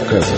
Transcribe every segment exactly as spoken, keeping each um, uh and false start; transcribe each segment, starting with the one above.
Кавказа.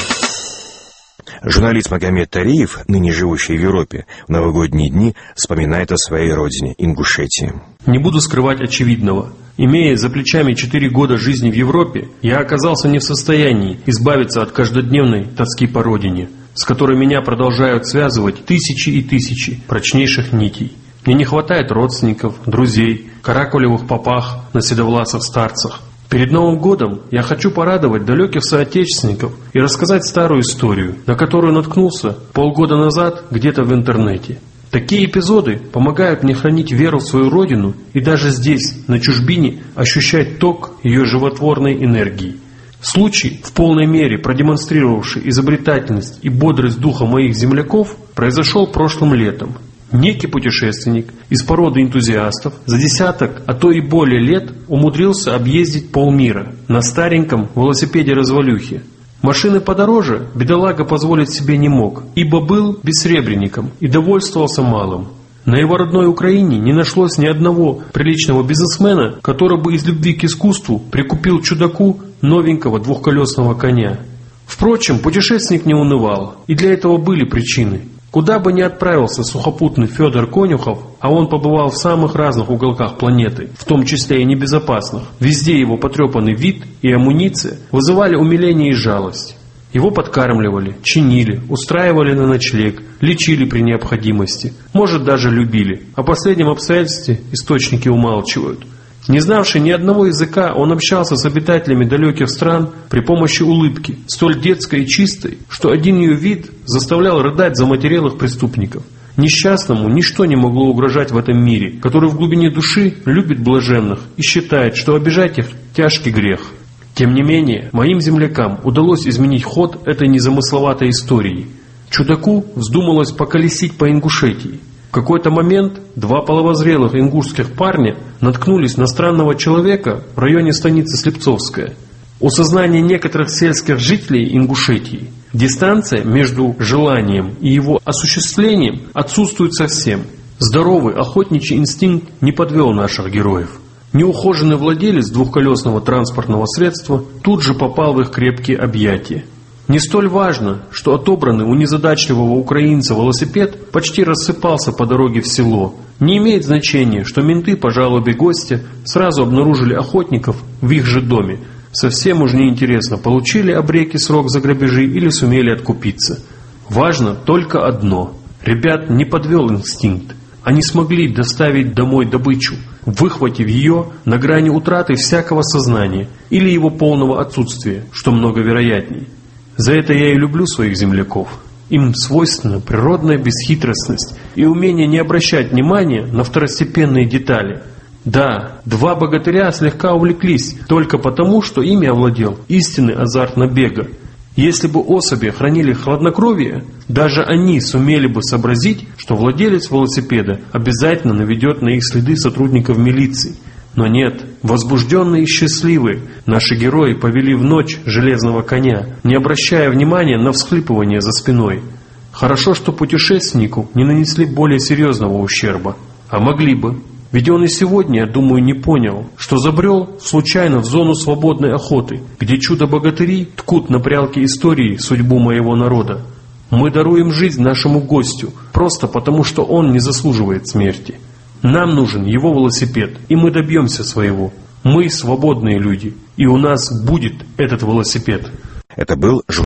Журналист Магомед Тариев, ныне живущий в Европе, в новогодние дни вспоминает о своей родине, Ингушетии. Не буду скрывать очевидного. Имея за плечами четыре года жизни в Европе, я оказался не в состоянии избавиться от каждодневной тоски по родине, с которой меня продолжают связывать тысячи и тысячи прочнейших нитей. Мне не хватает родственников, друзей, каракулевых попах на седовласых старцах. Перед Новым годом я хочу порадовать далеких соотечественников и рассказать старую историю, на которую наткнулся полгода назад где-то в интернете. Такие эпизоды помогают мне хранить веру в свою родину и даже здесь, на чужбине, ощущать ток ее животворной энергии. Случай, в полной мере продемонстрировавший изобретательность и бодрость духа моих земляков, произошел прошлым летом. Некий путешественник из породы энтузиастов за десяток, а то и более лет умудрился объездить полмира на стареньком велосипеде-развалюхе. Машины подороже бедолага позволить себе не мог, ибо был бессребренником и довольствовался малым. На его родной Украине не нашлось ни одного приличного бизнесмена, который бы из любви к искусству прикупил чудаку новенького двухколесного коня. Впрочем, путешественник не унывал, и для этого были причины. Куда бы ни отправился сухопутный Федор Конюхов, а он побывал в самых разных уголках планеты, в том числе и небезопасных, везде его потрепанный вид и амуниция вызывали умиление и жалость. Его подкармливали, чинили, устраивали на ночлег, лечили при необходимости, может даже любили. О последнем обстоятельстве источники умалчивают. Не знавший ни одного языка, он общался с обитателями далеких стран при помощи улыбки, столь детской и чистой, что один ее вид заставлял рыдать заматерелых преступников. Несчастному ничто не могло угрожать в этом мире, который в глубине души любит блаженных и считает, что обижать их – тяжкий грех. Тем не менее, моим землякам удалось изменить ход этой незамысловатой истории. Чудаку вздумалось поколесить по Ингушетии. В какой-то момент два половозрелых ингушских парня наткнулись на странного человека в районе станицы Слепцовская. У сознания некоторых сельских жителей Ингушетии дистанция между желанием и его осуществлением отсутствует совсем. Здоровый охотничий инстинкт не подвел наших героев. Неухоженный владелец двухколесного транспортного средства тут же попал в их крепкие объятия. Не столь важно, что отобранный у незадачливого украинца велосипед почти рассыпался по дороге в село. Не имеет значения, что менты по жалобе гостя сразу обнаружили охотников в их же доме. Совсем уж неинтересно, получили обреки срок за грабежи или сумели откупиться. Важно только одно. Ребят не подвел инстинкт. Они смогли доставить домой добычу, выхватив ее на грани утраты всякого сознания или его полного отсутствия, что много вероятней. За это я и люблю своих земляков. Им свойственна природная бесхитростность и умение не обращать внимания на второстепенные детали. Да, два богатыря слегка увлеклись только потому, что ими овладел истинный азарт набега. Если бы особи хранили хладнокровие, даже они сумели бы сообразить, что владелец велосипеда обязательно наведет на их следы сотрудников милиции. Но нет, возбужденные и счастливые, наши герои повели в ночь железного коня, не обращая внимания на всхлипывание за спиной. Хорошо, что путешественнику не нанесли более серьезного ущерба. А могли бы. Ведь он и сегодня, я думаю, не понял, что забрел случайно в зону свободной охоты, где чудо-богатыри ткут на прялке истории судьбу моего народа. Мы даруем жизнь нашему гостю, просто потому, что он не заслуживает смерти. Нам нужен его велосипед, и мы добьемся своего. Мы свободные люди, и у нас будет этот велосипед. Это был